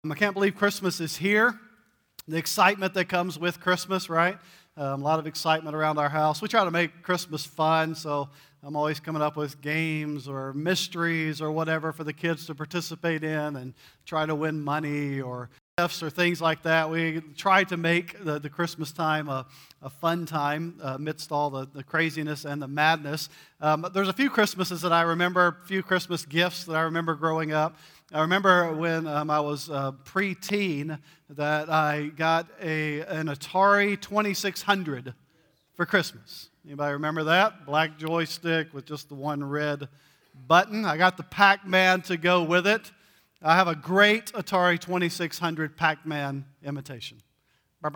I can't believe Christmas is here. The excitement that comes with Christmas, right? A lot of excitement around our house. We try to make Christmas fun, so I'm always coming up with games or mysteries or whatever for the kids to participate in and try to win money or gifts or things like that. We try to make the Christmas time a fun time amidst all the craziness and the madness. There's a few Christmases that I remember, a few Christmas gifts that I remember growing up. I remember when I was pre-teen that I got an Atari 2600 for Christmas. Anybody remember that? Black joystick with just the one red button. I got the Pac-Man to go with it. I have a great Atari 2600 Pac-Man imitation. And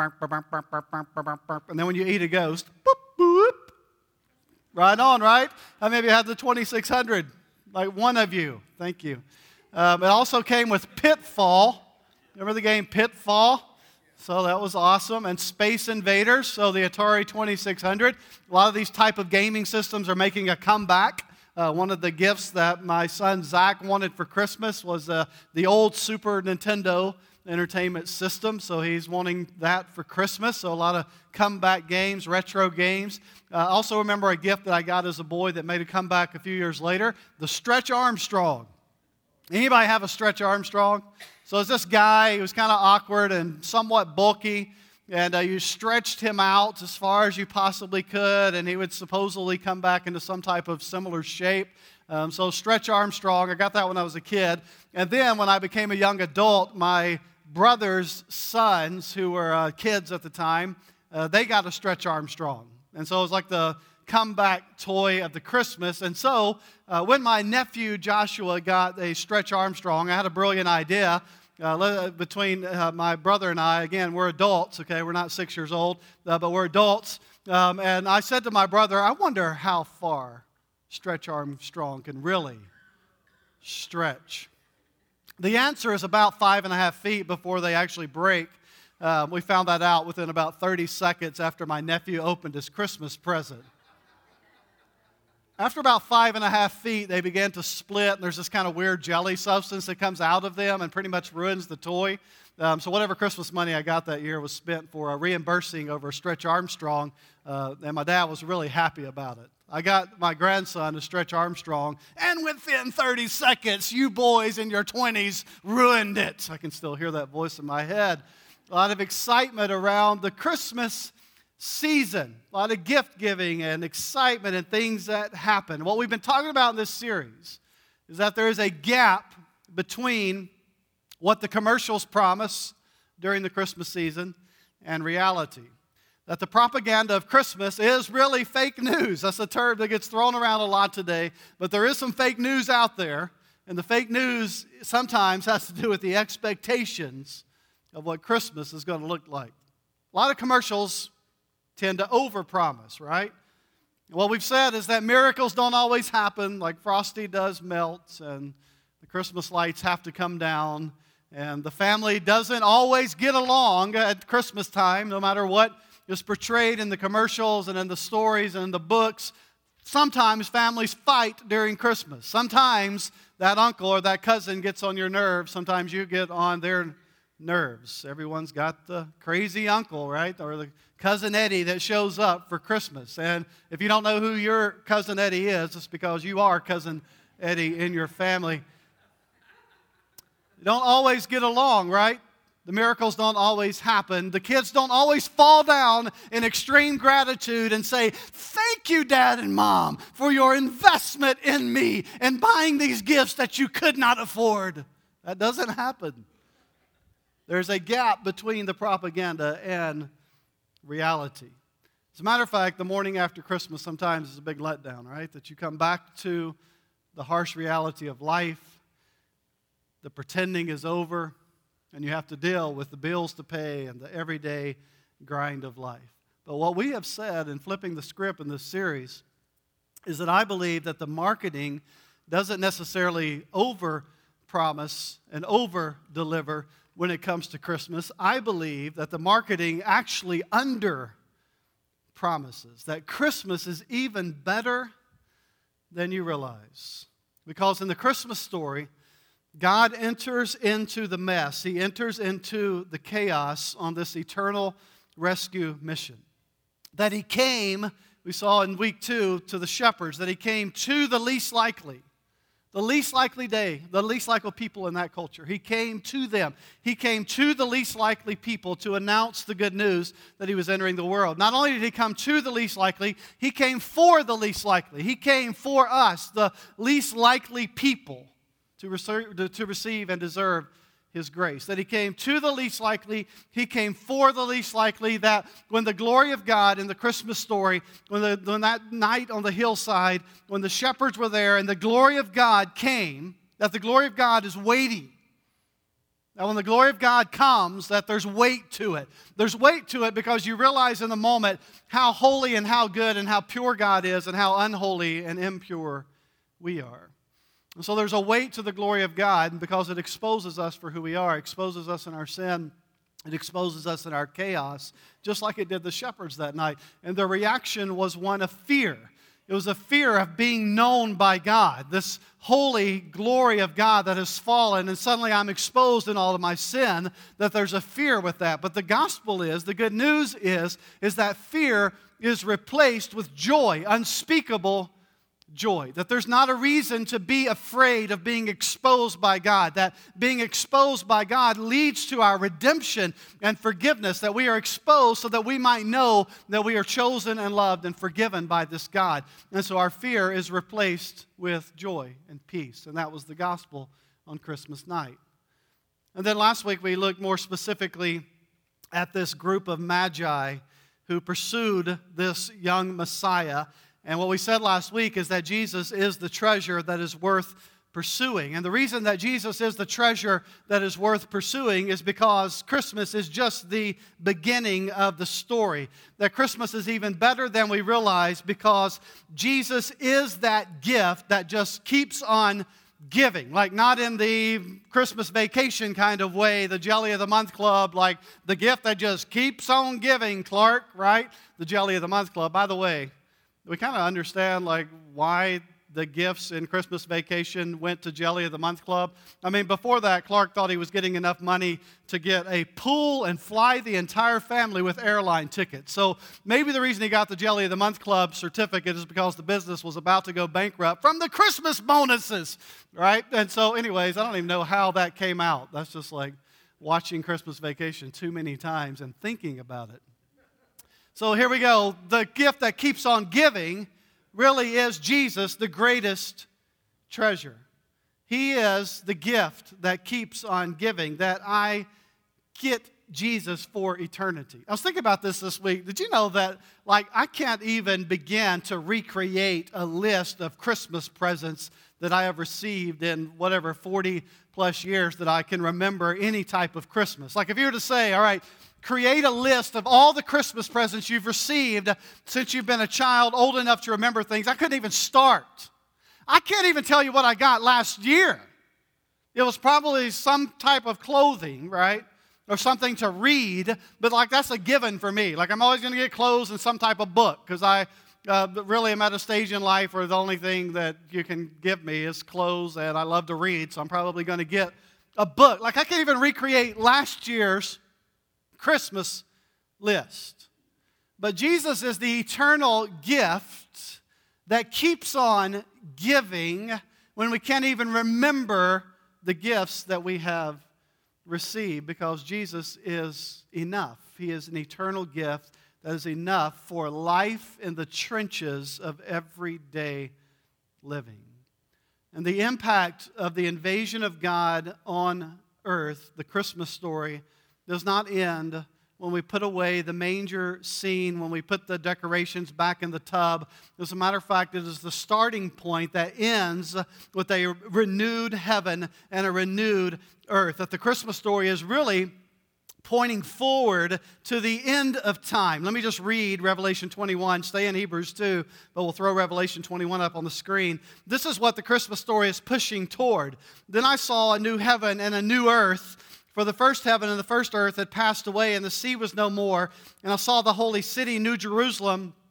then when you eat a ghost, boop, boop. Right on, right? How many of you have the 2600? Like one of you. Thank you. It also came with Pitfall. Remember the game Pitfall? So that was awesome. And Space Invaders, so the Atari 2600. A lot of these type of gaming systems are making a comeback. One of the gifts that my son Zach wanted for Christmas was the old Super Nintendo Entertainment System. So he's wanting that for Christmas. So a lot of comeback games, retro games. I also remember a gift that I got as a boy that made a comeback a few years later, the Stretch Armstrong. Anybody have a Stretch Armstrong? So it's this guy, he was kind of awkward and somewhat bulky, and you stretched him out as far as you possibly could, and he would supposedly come back into some type of similar shape. So Stretch Armstrong, I got that when I was a kid. And then when I became a young adult, my brother's sons, who were kids at the time, they got a Stretch Armstrong. And so it was like the comeback toy of the Christmas. And so when my nephew Joshua got a Stretch Armstrong, I had a brilliant idea between my brother and I. Again, we're adults, okay? We're not 6 years old, but we're adults. And I said to my brother, I wonder how far Stretch Armstrong can really stretch. The answer is about 5.5 feet before they actually break. We found that out within about 30 seconds after my nephew opened his Christmas present. After about 5.5 feet, they began to split, and there's this kind of weird jelly substance that comes out of them and pretty much ruins the toy. So whatever Christmas money I got that year was spent for reimbursing over Stretch Armstrong, and my dad was really happy about it. I got my grandson a Stretch Armstrong, and within 30 seconds, you boys in your 20s ruined it. I can still hear that voice in my head. A lot of excitement around the Christmas season, a lot of gift giving and excitement and things that happen. What we've been talking about in this series is that there is a gap between what the commercials promise during the Christmas season and reality. That the propaganda of Christmas is really fake news. That's a term that gets thrown around a lot today, but there is some fake news out there, and the fake news sometimes has to do with the expectations of what Christmas is going to look like. A lot of commercials tend to overpromise, right? What we've said is that miracles don't always happen, like Frosty does melt, and the Christmas lights have to come down, and the family doesn't always get along at Christmas time, no matter what is portrayed in the commercials and in the stories and in the books. Sometimes families fight during Christmas. Sometimes that uncle or that cousin gets on your nerves. Sometimes you get on their nerves. Everyone's got the crazy uncle, right? Or the Cousin Eddie that shows up for Christmas. And if you don't know who your Cousin Eddie is, it's because you are Cousin Eddie in your family. You don't always get along, right? The miracles don't always happen. The kids don't always fall down in extreme gratitude and say, "Thank you, Dad and Mom, for your investment in me and buying these gifts that you could not afford." That doesn't happen. There's a gap between the propaganda and reality. As a matter of fact, the morning after Christmas sometimes is a big letdown, right? That you come back to the harsh reality of life, the pretending is over, and you have to deal with the bills to pay and the everyday grind of life. But what we have said in flipping the script in this series is that I believe that the marketing doesn't necessarily over-promise and over-deliver when it comes to Christmas. I believe that the marketing actually under-promises, that Christmas is even better than you realize. Because in the Christmas story, God enters into the mess. He enters into the chaos on this eternal rescue mission. That He came, we saw in week 2, to the shepherds, that He came to the least likely day, the least likely people in that culture. He came to them. He came to the least likely people to announce the good news that He was entering the world. Not only did He come to the least likely, He came for the least likely. He came for us, the least likely people, to receive and deserve His grace. That He came to the least likely, He came for the least likely, that when the glory of God in the Christmas story, when that night on the hillside, when the shepherds were there and the glory of God came, that the glory of God is waiting. Now when the glory of God comes, that there's weight to it. There's weight to it because you realize in the moment how holy and how good and how pure God is and how unholy and impure we are. And so there's a weight to the glory of God because it exposes us for who we are, exposes us in our sin, it exposes us in our chaos, just like it did the shepherds that night. And their reaction was one of fear. It was a fear of being known by God, this holy glory of God that has fallen, and suddenly I'm exposed in all of my sin, that there's a fear with that. But the gospel is, the good news is that fear is replaced with joy, unspeakable joy. That there's not a reason to be afraid of being exposed by God. That being exposed by God leads to our redemption and forgiveness. That we are exposed so that we might know that we are chosen and loved and forgiven by this God. And so our fear is replaced with joy and peace. And that was the gospel on Christmas night. And then last week we looked more specifically at this group of magi who pursued this young Messiah. And what we said last week is that Jesus is the treasure that is worth pursuing. And the reason that Jesus is the treasure that is worth pursuing is because Christmas is just the beginning of the story. That Christmas is even better than we realize because Jesus is that gift that just keeps on giving. Like not in the Christmas vacation kind of way, the Jelly of the Month Club, like the gift that just keeps on giving, Clark, right? The Jelly of the Month Club. By the way, we kind of understand like why the gifts in Christmas vacation went to Jelly of the Month Club. I mean, before that, Clark thought he was getting enough money to get a pool and fly the entire family with airline tickets. So maybe the reason he got the Jelly of the Month Club certificate is because the business was about to go bankrupt from the Christmas bonuses, right? And so anyways, I don't even know how that came out. That's just like watching Christmas Vacation too many times and thinking about it. So here we go. The gift that keeps on giving really is Jesus, the greatest treasure. He is the gift that keeps on giving, that I get Jesus for eternity. I was thinking about this week. Did you know that, like, I can't even begin to recreate a list of Christmas presents that I have received in whatever 40 plus years that I can remember any type of Christmas. Like if you were to say, all right, create a list of all the Christmas presents you've received since you've been a child old enough to remember things, I couldn't even start. I can't even tell you what I got last year. It was probably some type of clothing, right? Or something to read, but like that's a given for me. Like I'm always going to get clothes and some type of book because I really am at a stage in life where the only thing that you can give me is clothes, and I love to read, so I'm probably going to get a book. Like I can't even recreate last year's Christmas list. But Jesus is the eternal gift that keeps on giving when we can't even remember the gifts that we have received, because Jesus is enough. He is an eternal gift that is enough for life in the trenches of everyday living. And the impact of the invasion of God on earth, the Christmas story, does not end when we put away the manger scene, when we put the decorations back in the tub. As a matter of fact, it is the starting point that ends with a renewed heaven and a renewed earth. That the Christmas story is really pointing forward to the end of time. Let me just read Revelation 21. Stay in Hebrews 2, but we'll throw Revelation 21 up on the screen. This is what the Christmas story is pushing toward. Then I saw a new heaven and a new earth, for the first heaven and the first earth had passed away, and the sea was no more. And I saw the holy city, New Jerusalem,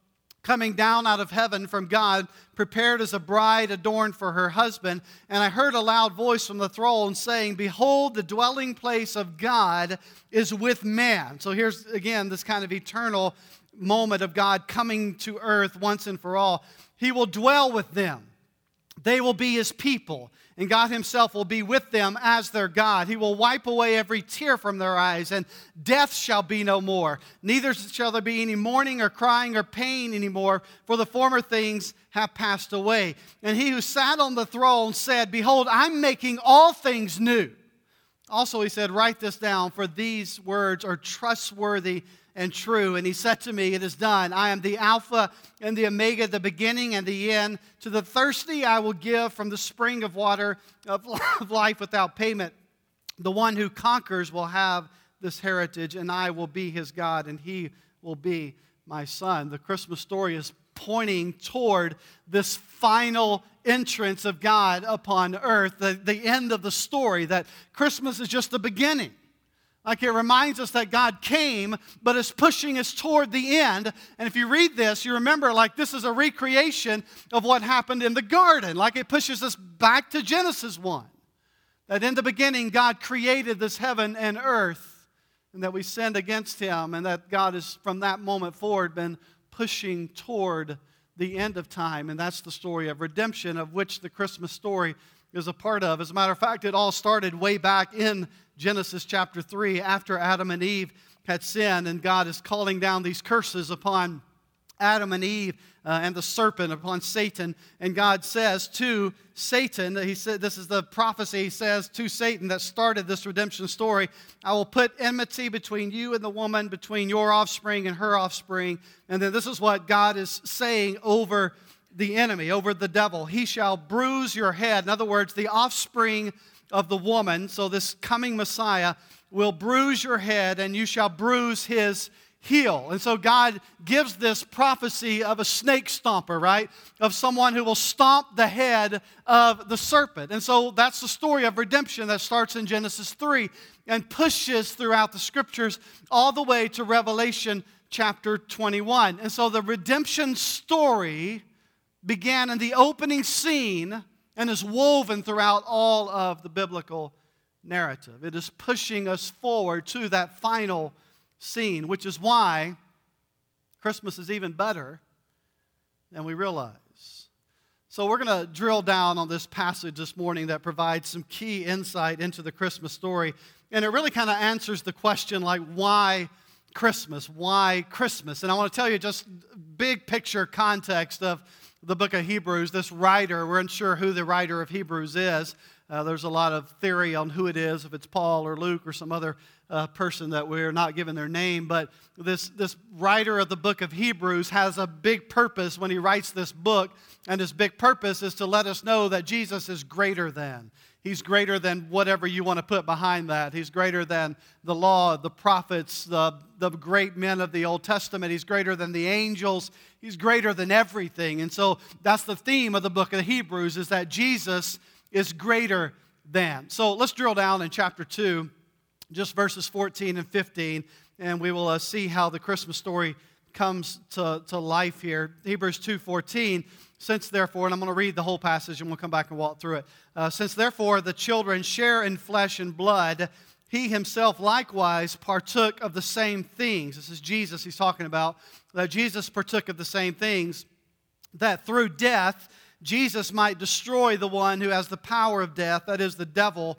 coming down out of heaven from God, prepared as a bride adorned for her husband. And I heard a loud voice from the throne saying, behold, the dwelling place of God is with man. So here's, again, this kind of eternal moment of God coming to earth once and for all. He will dwell with them. They will be His people, and God Himself will be with them as their God. He will wipe away every tear from their eyes, and death shall be no more. Neither shall there be any mourning or crying or pain anymore, for the former things have passed away. And He who sat on the throne said, behold, I'm making all things new. Also He said, write this down, for these words are trustworthy and true. And He said to me, it is done. I am the Alpha and the Omega, the beginning and the end. To the thirsty I will give from the spring of water of life without payment. The one who conquers will have this heritage, and I will be his God, and he will be my son. The Christmas story is pointing toward this final entrance of God upon earth, the end of the story, that Christmas is just the beginning. Like it reminds us that God came, but is pushing us toward the end. And if you read this, you remember like this is a recreation of what happened in the garden. Like it pushes us back to Genesis 1. That in the beginning, God created this heaven and earth, and that we sinned against Him, and that God has, from that moment forward, been pushing toward the end of time. And that's the story of redemption, of which the Christmas story is a part of. As a matter of fact, it all started way back in Genesis chapter 3, after Adam and Eve had sinned, and God is calling down these curses upon Adam and Eve and the serpent, upon Satan. And God says to Satan, He said, this is the prophecy, He says to Satan that started this redemption story, I will put enmity between you and the woman, between your offspring and her offspring. And then this is what God is saying over the enemy, over the devil. He shall bruise your head. In other words, the offspring of the woman, so this coming Messiah, will bruise your head, and you shall bruise his heel. And so God gives this prophecy of a snake stomper, right? Of someone who will stomp the head of the serpent. And so that's the story of redemption that starts in Genesis 3 and pushes throughout the Scriptures all the way to Revelation chapter 21. And so the redemption story began in the opening scene and is woven throughout all of the biblical narrative. It is pushing us forward to that final scene, which is why Christmas is even better than we realize. So we're going to drill down on this passage this morning that provides some key insight into the Christmas story. And it really kind of answers the question like, why Christmas? Why Christmas? And I want to tell you just big picture context of the book of Hebrews. This writer, we're unsure who the writer of Hebrews is. There's a lot of theory on who it is, if it's Paul or Luke or some other person that we're not given their name. But this writer of the book of Hebrews has a big purpose when he writes this book. And his big purpose is to let us know that Jesus is greater than. He's greater than whatever you want to put behind that. He's greater than the law, the prophets, the great men of the Old Testament. He's greater than the angels. He's greater than everything. And so that's the theme of the book of Hebrews, is that Jesus is greater than. So let's drill down in chapter 2, just verses 14 and 15, and we will see how the Christmas story comes to life here. Hebrews 2:14, since therefore, and I'm going to read the whole passage and we'll come back and walk through it. Since therefore the children share in flesh and blood, He Himself likewise partook of the same things. This is Jesus He's talking about, that Jesus partook of the same things, that through death Jesus might destroy the one who has the power of death, that is the devil,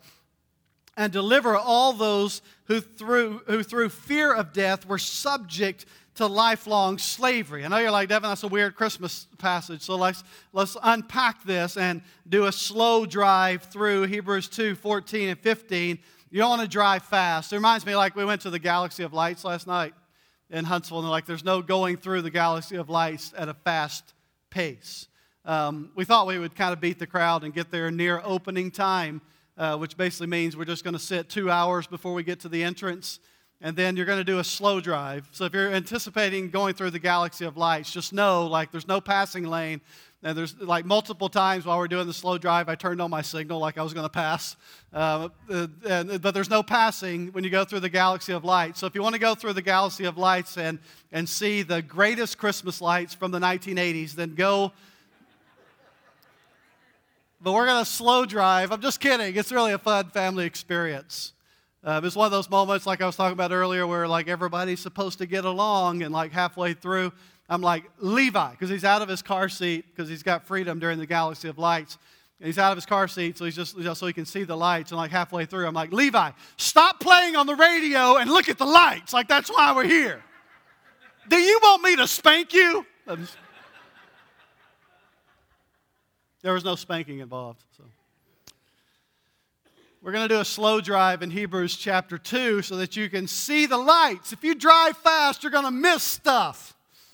and deliver all those who through fear of death were subject to lifelong slavery. I know you're like, Devin, that's a weird Christmas passage, so let's unpack this and do a slow drive through Hebrews 2:14 and 15. You don't want to drive fast. It reminds me like we went to the Galaxy of Lights last night in Huntsville, and they're like, there's no going through the Galaxy of Lights at a fast pace. We thought we would kind of beat the crowd and get there near opening time, which basically means we're just going to sit 2 hours before we get to the entrance, and then you're going to do a slow drive. So if you're anticipating going through the Galaxy of Lights, just know like there's no passing lane. And there's like multiple times while we're doing the slow drive, I turned on my signal like I was going to pass. But there's no passing when you go through the galaxy of lights. So if you want to go through the galaxy of lights and see the greatest Christmas lights from the 1980s, then go. But we're going to slow drive. I'm just kidding. It's really a fun family experience. It's one of those moments like I was talking about earlier where like everybody's supposed to get along, and like halfway through, I'm like, Levi, because he's out of his car seat because he's got freedom during the galaxy of lights. And he's out of his car seat, so he's just so he can see the lights. And like halfway through, I'm like, Levi, stop playing on the radio and look at the lights. Like that's why we're here. Do you want me to spank you? There was no spanking involved. So we're going to do a slow drive in Hebrews chapter 2 so that you can see the lights. If you drive fast, you're going to miss stuff.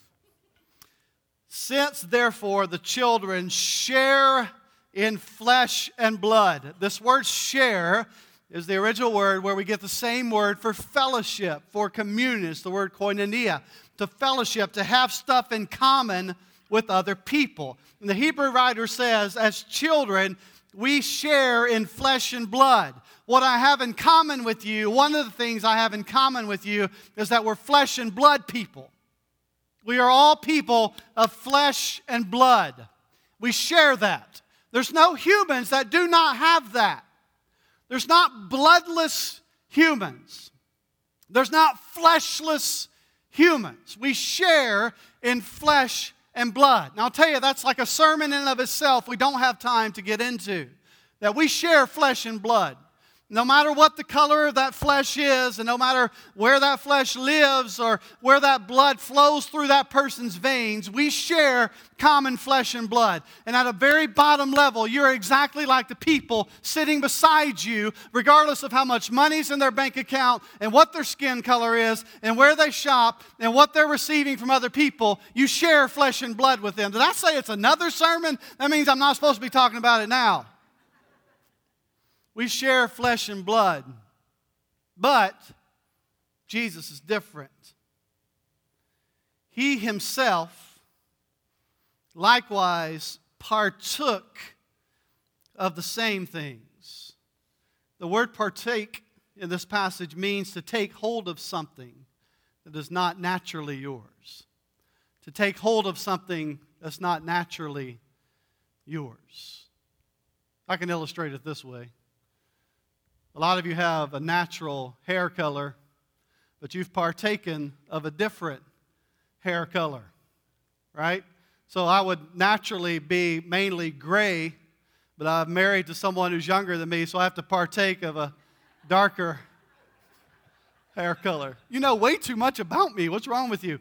Since, therefore, the children share in flesh and blood. This word share is the original word where we get the same word for fellowship, for communion. It's the word koinonia, to fellowship, to have stuff in common with other people. And the Hebrew writer says, as children, we share in flesh and blood. What I have in common with you, one of the things I have in common with you is that we're flesh and blood people. We are all people of flesh and blood. We share that. There's no humans that do not have that. There's not bloodless humans. There's not fleshless humans. We share in flesh and blood. Now I'll tell you, that's like a sermon in and of itself we don't have time to get into. That we share flesh and blood. No matter what the color of that flesh is, and no matter where that flesh lives or where that blood flows through that person's veins, we share common flesh and blood. And at a very bottom level, you're exactly like the people sitting beside you, regardless of how much money's in their bank account and what their skin color is and where they shop and what they're receiving from other people. You share flesh and blood with them. Did I say it's another sermon? That means I'm not supposed to be talking about it now. We share flesh and blood, but Jesus is different. He himself likewise partook of the same things. The word partake in this passage means to take hold of something that is not naturally yours. To take hold of something that's not naturally yours. I can illustrate it this way. A lot of you have a natural hair color, but you've partaken of a different hair color, right? So I would naturally be mainly gray, but I'm married to someone who's younger than me, so I have to partake of a darker hair color. You know way too much about me. What's wrong with you?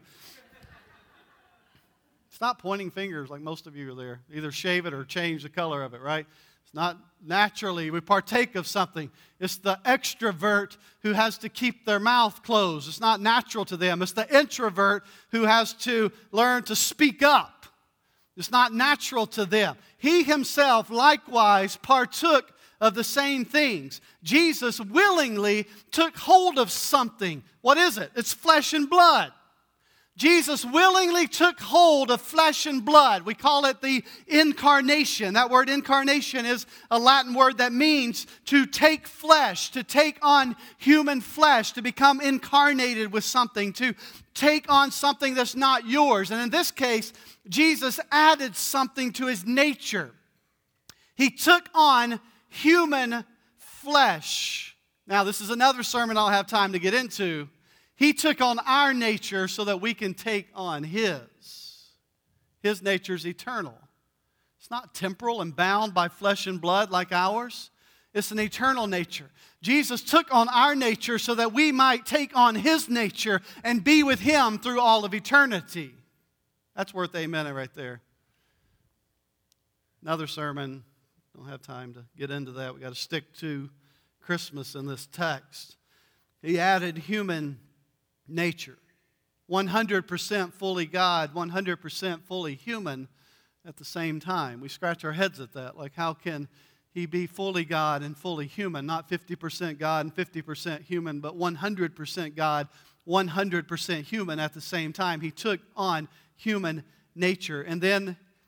Stop pointing fingers like most of you are there. Either shave it or change the color of it, right? It's not naturally. We partake of something. It's the extrovert who has to keep their mouth closed. It's not natural to them. It's the introvert who has to learn to speak up. It's not natural to them. He himself likewise partook of the same things. Jesus willingly took hold of something. What is it? It's flesh and blood. Jesus willingly took hold of flesh and blood. We call it the incarnation. That word incarnation is a Latin word that means to take flesh, to take on human flesh, to become incarnated with something, to take on something that's not yours. And in this case, Jesus added something to his nature. He took on human flesh. Now, this is another sermon I'll have time to get into. He took on our nature so that we can take on his. His nature is eternal. It's not temporal and bound by flesh and blood like ours. It's an eternal nature. Jesus took on our nature so that we might take on his nature and be with him through all of eternity. That's worth amen right there. Another sermon. Don't have time to get into that. We've got to stick to Christmas in this text. He added human nature. 100% fully God, 100% fully human at the same time. We scratch our heads at that. Like, how can he be fully God and fully human? Not 50% God and 50% human, but 100% God, 100% human at the same time. He took on human nature. And then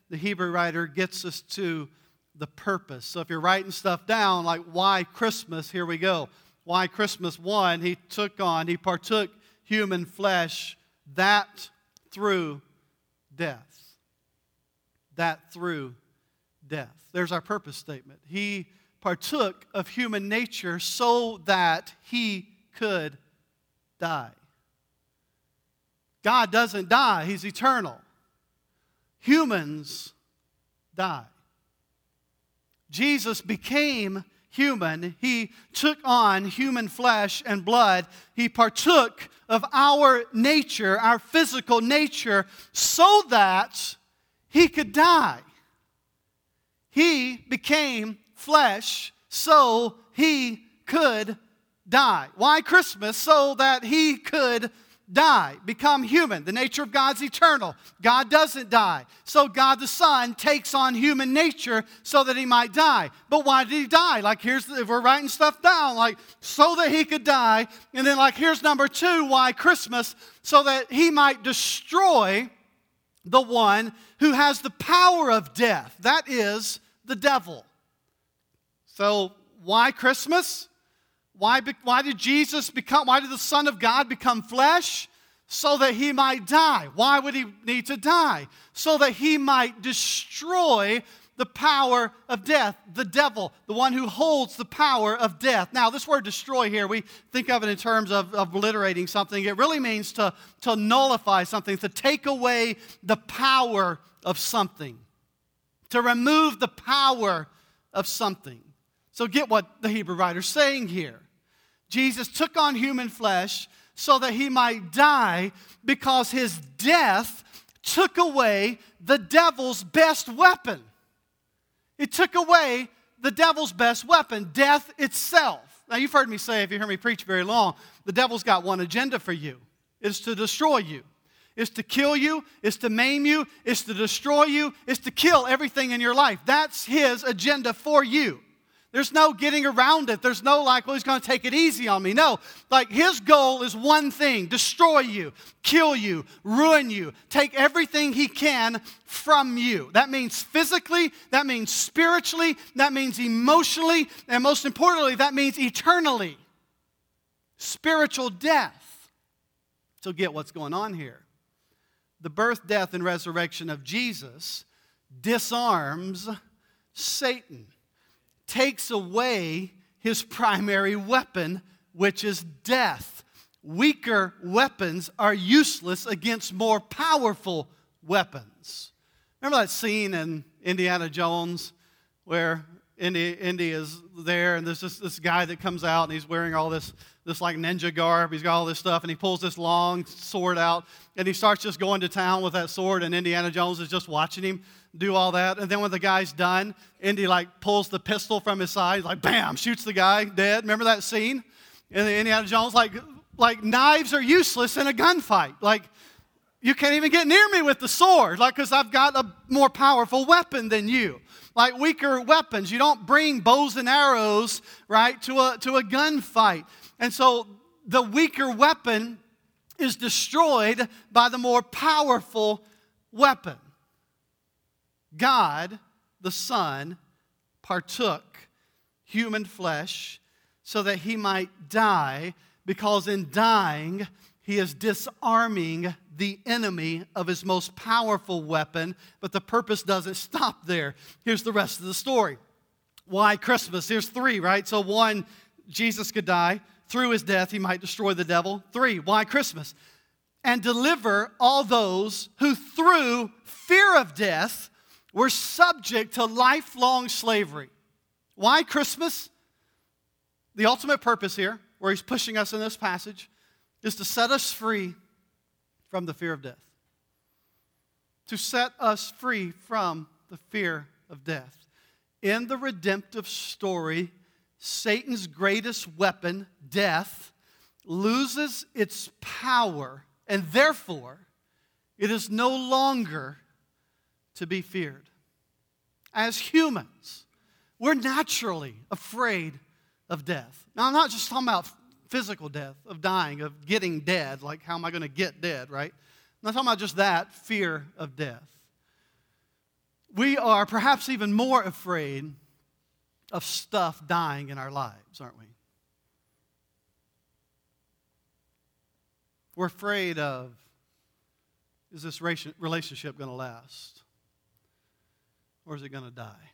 the Hebrew writer gets us to the purpose. So if you're writing stuff down, like why Christmas, here we go. Why Christmas? One, he partook human flesh, that through death. That through death. There's our purpose statement. He partook of human nature so that he could die. God doesn't die, he's eternal. Humans die. Jesus became human. He took on human flesh and blood. He partook of our nature, our physical nature, so that he could die. He became flesh so he could die. Why Christmas? So that he could die, become human. The nature of God's eternal. God doesn't die. So God the Son takes on human nature so that he might die. But why did he die? Like if we're writing stuff down, like so that he could die. And then like here's number 2, why Christmas? So that he might destroy the one who has the power of death. That is the devil. So why Christmas? Why did the Son of God become flesh? So that he might die. Why would he need to die? So that he might destroy the power of death, the devil, the one who holds the power of death. Now, this word destroy here, we think of it in terms of obliterating something. It really means to nullify something, to take away the power of something, to remove the power of something. So get what the Hebrew writer's saying here. Jesus took on human flesh so that he might die because his death took away the devil's best weapon. It took away the devil's best weapon, death itself. Now, you've heard me say, if you hear me preach very long, the devil's got one agenda for you. It's to destroy you. It's to kill you. It's to maim you. It's to destroy you. It's to kill everything in your life. That's his agenda for you. There's no getting around it. There's no like, well, he's going to take it easy on me. No, like his goal is one thing: destroy you, kill you, ruin you, take everything he can from you. That means physically, that means spiritually, that means emotionally, and most importantly, that means eternally. Spiritual death. So get what's going on here. The birth, death, and resurrection of Jesus disarms Satan. Takes away his primary weapon, which is death. Weaker weapons are useless against more powerful weapons. Remember that scene in Indiana Jones where Indy is there, and there's this guy that comes out, and he's wearing all this like ninja garb. He's got all this stuff, and he pulls this long sword out, and he starts just going to town with that sword, and Indiana Jones is just watching him do all that. And then when the guy's done, Indy like pulls the pistol from his side, like bam, shoots the guy dead. Remember that scene? And Indiana Jones, like knives are useless in a gunfight. Like, you can't even get near me with the sword, like, because I've got a more powerful weapon than you. Like weaker weapons. You don't bring bows and arrows, right, to a gunfight. And so the weaker weapon is destroyed by the more powerful weapon. God, the Son, partook human flesh so that he might die, because in dying, he is disarming the enemy of his most powerful weapon. But the purpose doesn't stop there. Here's the rest of the story. Why Christmas? Here's 3, right? So 1, Jesus could die. Through his death, he might destroy the devil. 3, why Christmas? And deliver all those who through fear of death were subject to lifelong slavery. Why Christmas? The ultimate purpose here, where he's pushing us in this passage, is to set us free from the fear of death. To set us free from the fear of death. In the redemptive story, Satan's greatest weapon, death, loses its power, and therefore it is no longer to be feared. As humans, we're naturally afraid of death. Now, I'm not just talking about physical death, of dying, of getting dead, like how am I going to get dead, right? I'm not talking about just that, fear of death. we are perhaps even more afraid of stuff dying in our lives, aren't we? We're afraid of, is this relationship going to last? Or is it going to die?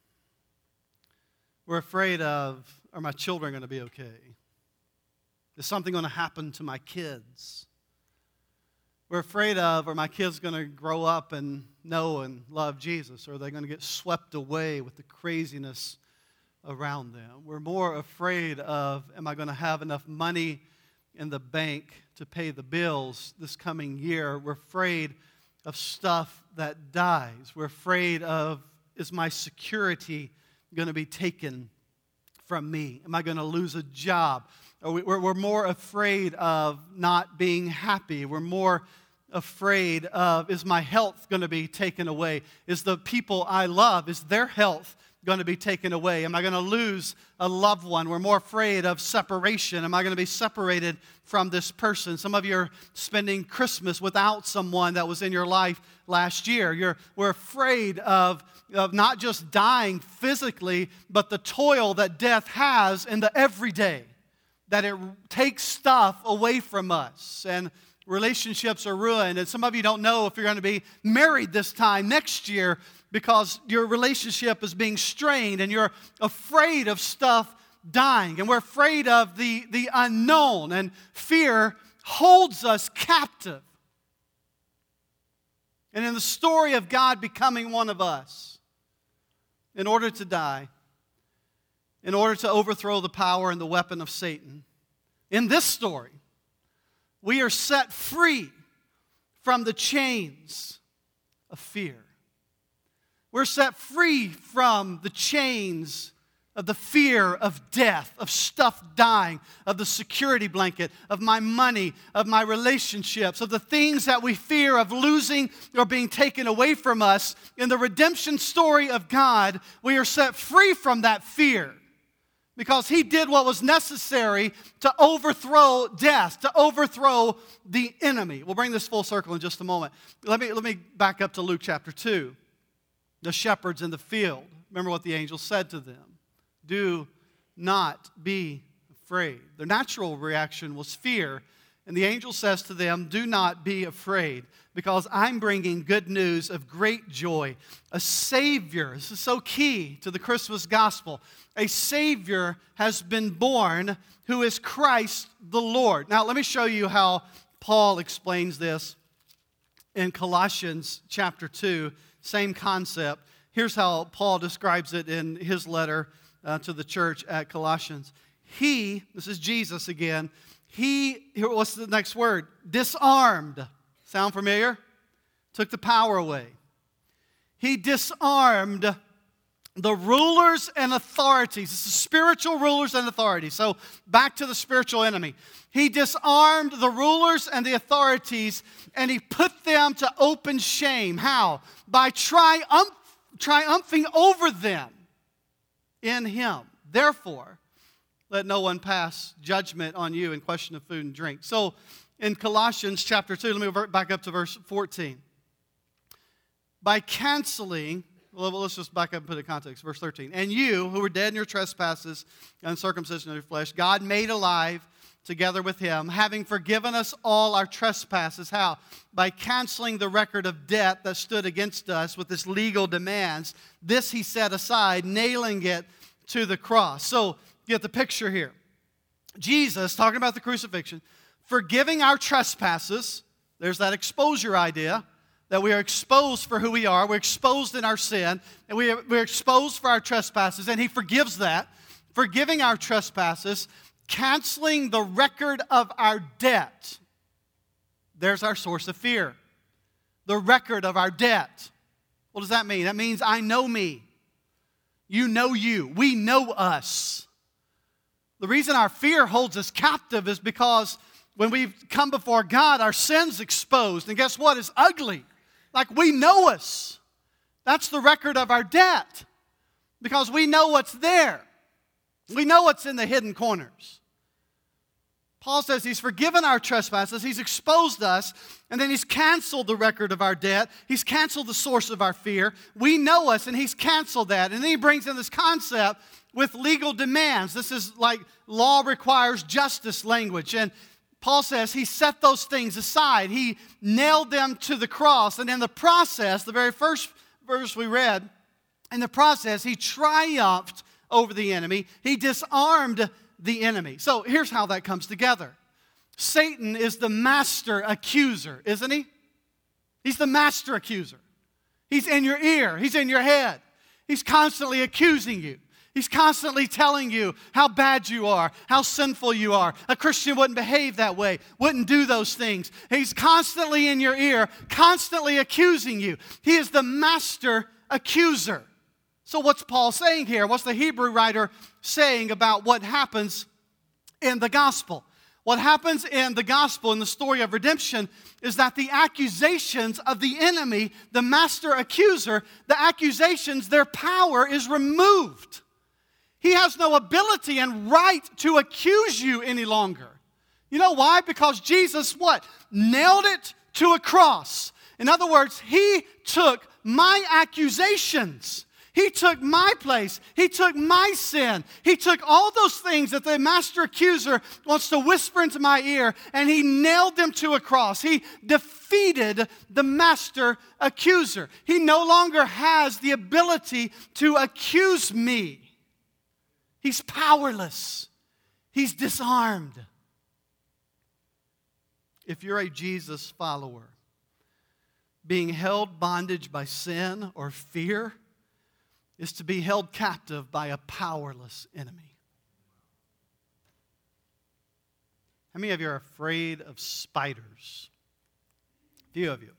We're afraid of, are my children going to be okay? Is something going to happen to my kids? We're afraid of, are my kids going to grow up and know and love Jesus? Or are they going to get swept away with the craziness around them? We're more afraid of, am I going to have enough money in the bank to pay the bills this coming year? We're afraid of stuff that dies. We're afraid of, is my security going to be taken from me? Am I going to lose a job? We're more afraid of not being happy. We're more afraid of, is my health going to be taken away? Is the people I love, is their health going to be taken away? Am I going to lose a loved one? We're more afraid of separation. Am I going to be separated from this person? Some of you are spending Christmas without someone that was in your life last year. We're afraid of not just dying physically, but the toil that death has in the everyday, that it takes stuff away from us, and relationships are ruined. And some of you don't know if you're going to be married this time next year because your relationship is being strained and you're afraid of stuff dying. And we're afraid of the unknown, and fear holds us captive. And in the story of God becoming one of us, in order to die, in order to overthrow the power and the weapon of Satan, in this story, we are set free from the chains of fear. We're set free from the chains of the fear of death, of stuff dying, of the security blanket, of my money, of my relationships, of the things that we fear of losing or being taken away from us. In the redemption story of God, we are set free from that fear, because He did what was necessary to overthrow death, to overthrow the enemy. We'll bring this full circle in just a moment. Let me back up to Luke chapter 2. The shepherds in the field. Remember what the angel said to them. Do not be afraid. Their natural reaction was fear. And the angel says to them, do not be afraid, because I'm bringing good news of great joy. A Savior, this is so key to the Christmas gospel. A Savior has been born who is Christ the Lord. Now, let me show you how Paul explains this in Colossians chapter 2. Same concept. Here's how Paul describes it in his letter to the church at Colossians. He, this is Jesus again, what's the next word? Disarmed. Sound familiar? Took the power away. He disarmed the rulers and authorities. This is spiritual rulers and authorities. So back to the spiritual enemy. He disarmed the rulers and the authorities, and He put them to open shame. How? By triumphing over them in Him. Therefore, let no one pass judgment on you in question of food and drink. So in Colossians chapter 2, let me go back up to verse 14. By canceling, well, let's just back up and put it in context. Verse 13. And you, who were dead in your trespasses and uncircumcision of your flesh, God made alive together with Him, having forgiven us all our trespasses. How? By canceling the record of debt that stood against us with its legal demands. This He set aside, nailing it to the cross. So, get the picture here. Jesus, talking about the crucifixion, forgiving our trespasses. There's that exposure idea, that we are exposed for who we are. We're exposed in our sin, and we're exposed for our trespasses, and He forgives that. Forgiving our trespasses, canceling the record of our debt. There's our source of fear. The record of our debt. What does that mean? That means I know me. You know you. We know us. The reason our fear holds us captive is because when we come before God, our sin's exposed. And guess what? It's ugly. Like we know us. That's the record of our debt. Because we know what's there. We know what's in the hidden corners. Paul says he's forgiven our trespasses, he's exposed us, and then he's canceled the record of our debt. He's canceled the source of our fear. We know us, and he's canceled that. And then he brings in this concept with legal demands. This is like law requires justice language. And Paul says he set those things aside. He nailed them to the cross. And in the process, the very first verse we read, in the process, he triumphed over the enemy. He disarmed the enemy. So here's how that comes together. Satan is the master accuser, isn't he? He's the master accuser. He's in your ear. He's in your head. He's constantly accusing you. He's constantly telling you how bad you are, how sinful you are. A Christian wouldn't behave that way, wouldn't do those things. He's constantly in your ear, constantly accusing you. He is the master accuser. So what's Paul saying here? What's the Hebrew writer saying about what happens in the gospel? What happens in the gospel, in the story of redemption, is that the accusations of the enemy, the master accuser, the accusations, their power is removed. He has no ability and right to accuse you any longer. You know why? Because Jesus, what? Nailed it to a cross. In other words, he took my accusations. He took my place. He took my sin. He took all those things that the master accuser wants to whisper into my ear, and he nailed them to a cross. He defeated the master accuser. He no longer has the ability to accuse me. He's powerless. He's disarmed. If you're a Jesus follower, being held bondage by sin or fear is to be held captive by a powerless enemy. How many of you are afraid of spiders? A few of you.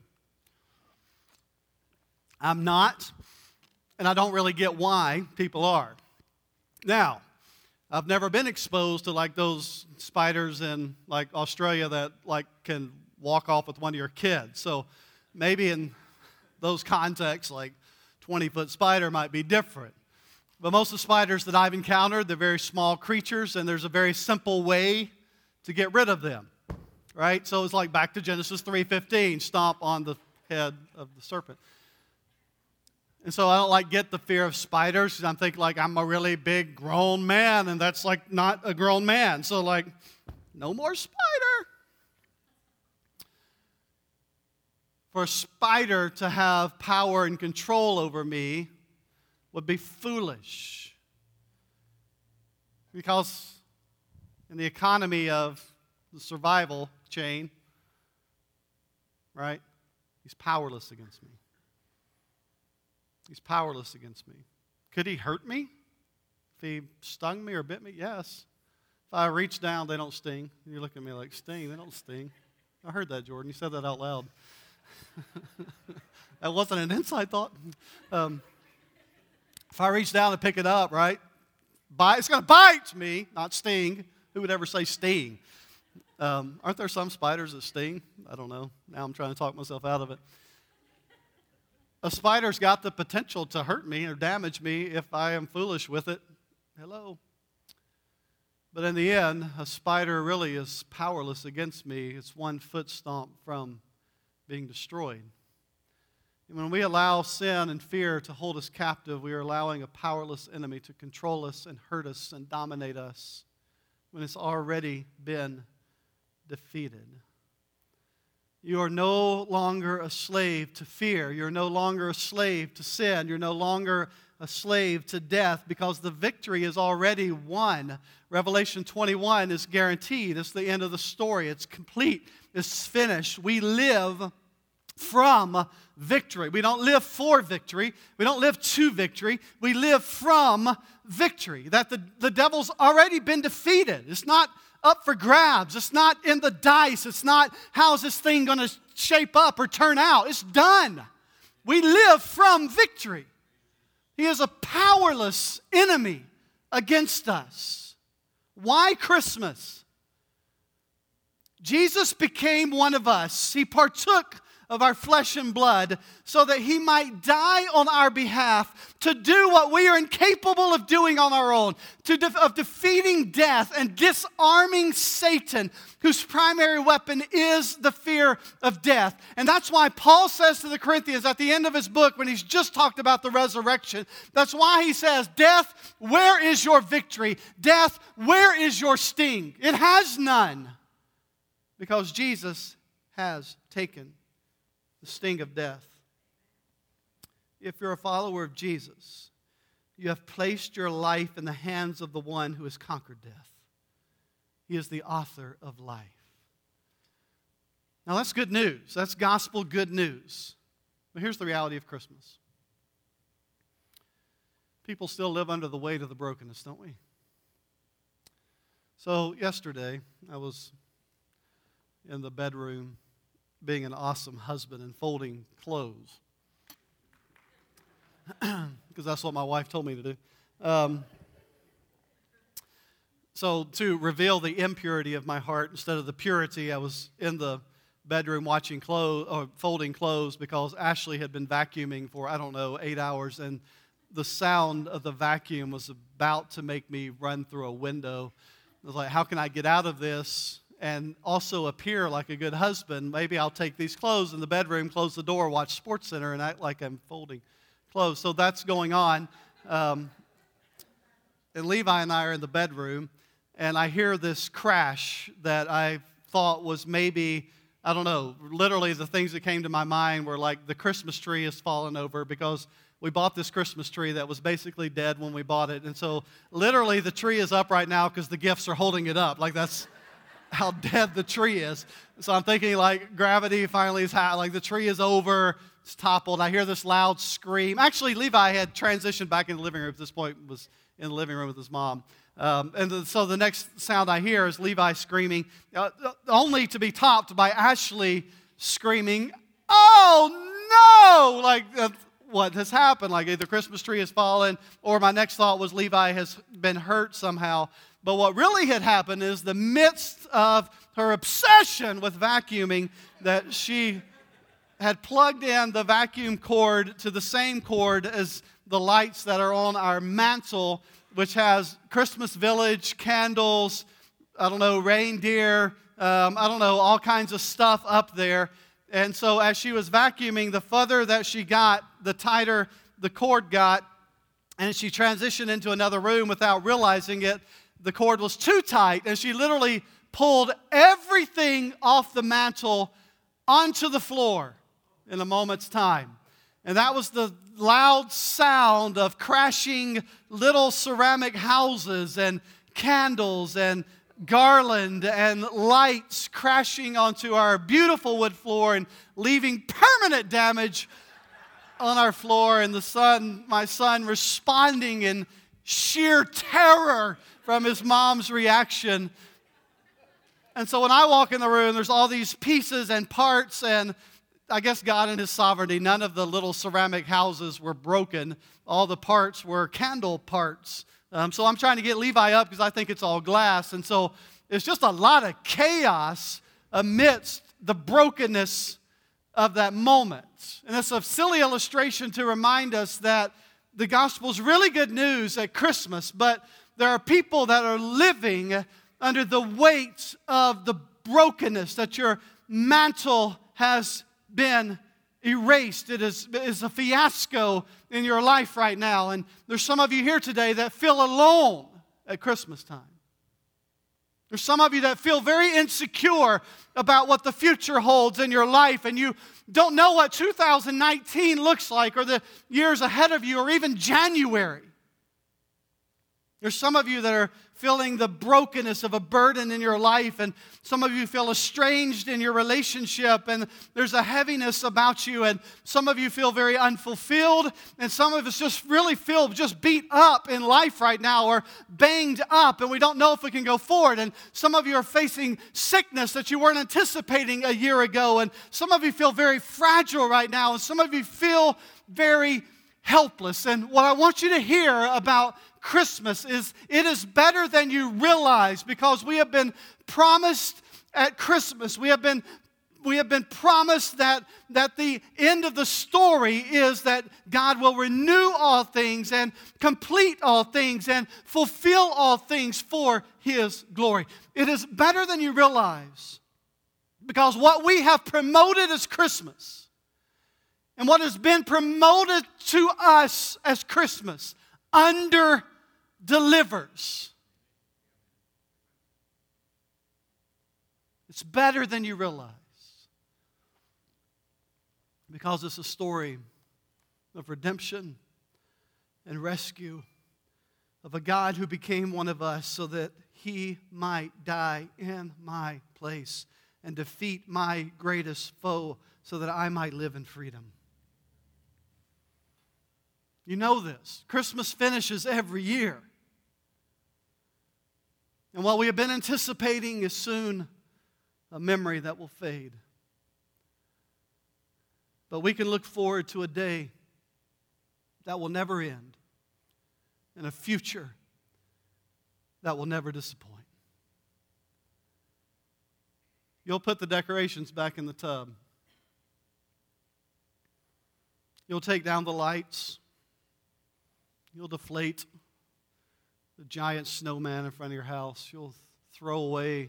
I'm not, and I don't really get why people are. Now, I've never been exposed to like those spiders in like Australia that like can walk off with one of your kids. So maybe in those contexts, like 20-foot spider might be different. But most of the spiders that I've encountered, they're very small creatures, and there's a very simple way to get rid of them, right? So it's like back to Genesis 3:15, stomp on the head of the serpent. And so I don't like get the fear of spiders, because I'm thinking like I'm a really big grown man, and that's like not a grown man. So like, no more spider. For a spider to have power and control over me would be foolish. Because in the economy of the survival chain, right, he's powerless against me. He's powerless against me. Could he hurt me? If he stung me or bit me? Yes. If I reach down, they don't sting. You're looking at me like, sting? They don't sting. I heard that, Jordan. You said that out loud. That wasn't an inside thought. If I reach down and pick it up, right, it's going to bite me, not sting. Who would ever say sting? Aren't there some spiders that sting? I don't know. Now I'm trying to talk myself out of it. A spider's got the potential to hurt me or damage me if I am foolish with it. Hello. But in the end, a spider really is powerless against me. It's one foot stomp from being destroyed. And when we allow sin and fear to hold us captive, we are allowing a powerless enemy to control us and hurt us and dominate us when it's already been defeated. You are no longer a slave to fear. You're no longer a slave to sin. You're no longer a slave to death because the victory is already won. Revelation 21 is guaranteed. It's the end of the story. It's complete. It's finished. We live from victory. We don't live for victory. We don't live to victory. We live from victory. That the devil's already been defeated. It's not up for grabs. It's not in the dice. It's not how's this thing going to shape up or turn out. It's done. We live from victory. He is a powerless enemy against us. Why Christmas? Jesus became one of us. He partook of our flesh and blood, so that he might die on our behalf to do what we are incapable of doing on our own, of defeating death and disarming Satan, whose primary weapon is the fear of death. And that's why Paul says to the Corinthians at the end of his book, when he's just talked about the resurrection, that's why he says, death, where is your victory? Death, where is your sting? It has none, because Jesus has taken the sting of death. If you're a follower of Jesus, you have placed your life in the hands of the one who has conquered death. He is the author of life. Now that's good news. That's gospel good news. But here's the reality of Christmas. People still live under the weight of the brokenness, don't we? So yesterday, I was in the bedroom being an awesome husband and folding clothes. Because that's what my wife told me to do. So to reveal the impurity of my heart instead of the purity, I was in the bedroom watching clothes, or folding clothes, because Ashley had been vacuuming for, 8 hours, and the sound of the vacuum was about to make me run through a window. I was like, how can I get out of this and also appear like a good husband? Maybe I'll take these clothes in the bedroom, close the door, watch SportsCenter, and act like I'm folding clothes. So that's going on. And Levi and I are in the bedroom, and I hear this crash that I thought was maybe, literally the things that came to my mind were like the Christmas tree has fallen over, because we bought this Christmas tree that was basically dead when we bought it. And so literally the tree is up right now because the gifts are holding it up. Like that's how dead the tree is. So I'm thinking like gravity finally is high, like the tree is over, it's toppled. I hear this loud scream. Actually, Levi had transitioned back in the living room at this point, was in the living room with his mom. So the next sound I hear is Levi screaming, only to be topped by Ashley screaming, "Oh no!" Like what has happened? Like either Christmas tree has fallen, or my next thought was Levi has been hurt somehow. But what really had happened is, the midst of her obsession with vacuuming, that she had plugged in the vacuum cord to the same cord as the lights that are on our mantle, which has Christmas village, candles, reindeer, all kinds of stuff up there. And so as she was vacuuming, the further that she got, the tighter the cord got, and she transitioned into another room without realizing it. The cord was too tight, and she literally pulled everything off the mantle onto the floor in a moment's time. And that was the loud sound of crashing little ceramic houses and candles and garland and lights crashing onto our beautiful wood floor and leaving permanent damage on our floor. And my son responding in sheer terror from his mom's reaction. And so when I walk in the room, there's all these pieces and parts, and I guess God in His sovereignty, none of the little ceramic houses were broken. All the parts were candle parts. So I'm trying to get Levi up because I think it's all glass. And so it's just a lot of chaos amidst the brokenness of that moment. And it's a silly illustration to remind us that the gospel is really good news at Christmas, but there are people that are living under the weight of the brokenness, that your mantle has been erased. It is a fiasco in your life right now. And there's some of you here today that feel alone at Christmas time. There's some of you that feel very insecure about what the future holds in your life, and you don't know what 2019 looks like, or the years ahead of you, or even January. There's some of you that are feeling the brokenness of a burden in your life, and some of you feel estranged in your relationship, and there's a heaviness about you, and some of you feel very unfulfilled, and some of us just really feel just beat up in life right now, or banged up, and we don't know if we can go forward. And some of you are facing sickness that you weren't anticipating a year ago, and some of you feel very fragile right now, and some of you feel very helpless. And what I want you to hear about Christmas is, it is better than you realize, because we have been promised at Christmas, we have been we have been promised that the end of the story is that God will renew all things and complete all things and fulfill all things for His glory. It is better than you realize, because what we have promoted as Christmas and what has been promoted to us as Christmas under-delivers. It's better than you realize, because it's a story of redemption and rescue of a God who became one of us so that He might die in my place and defeat my greatest foe so that I might live in freedom. You know this. Christmas finishes every year. And what we have been anticipating is soon a memory that will fade. But we can look forward to a day that will never end and a future that will never disappoint. You'll put the decorations back in the tub. You'll take down the lights. You'll deflate the giant snowman in front of your house. You'll throw away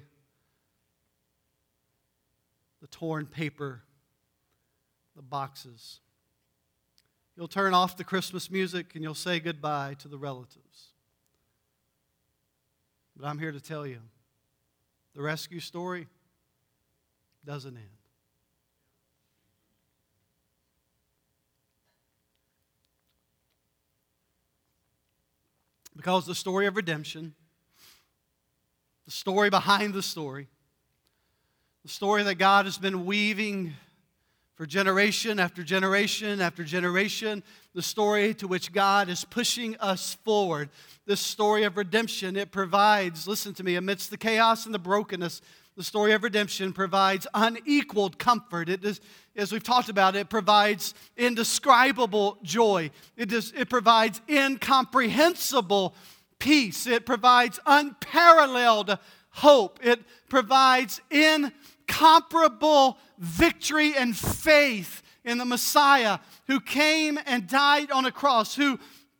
the torn paper, the boxes. You'll turn off the Christmas music and you'll say goodbye to the relatives. But I'm here to tell you, the rescue story doesn't end. Because the story of redemption, the story behind the story that God has been weaving for generation after generation after generation, the story to which God is pushing us forward, this story of redemption, it provides, listen to me, amidst the chaos and the brokenness, the story of redemption provides unequaled comfort. It is, as we've talked about, it provides indescribable joy. It provides incomprehensible peace. It provides unparalleled hope. It provides incomparable victory and faith in the Messiah who came and died on a cross, who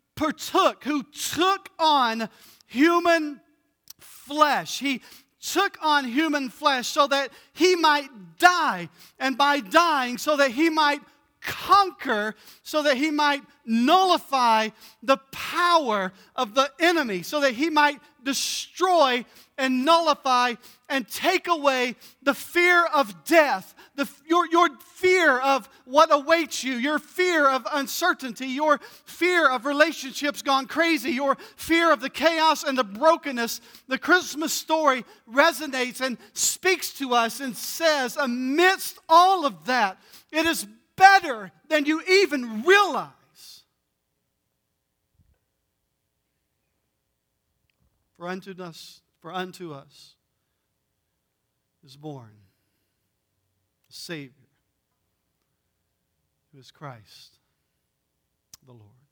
took on human flesh. He took on human flesh so that He might die, and by dying so that He might conquer, so that He might nullify the power of the enemy, so that He might destroy and nullify and take away the fear of death, your fear of what awaits you, your fear of uncertainty, your fear of relationships gone crazy, your fear of the chaos and the brokenness. The Christmas story resonates and speaks to us and says, amidst all of that, it is better than you even realize. For unto us is born a Savior, who is Christ the Lord.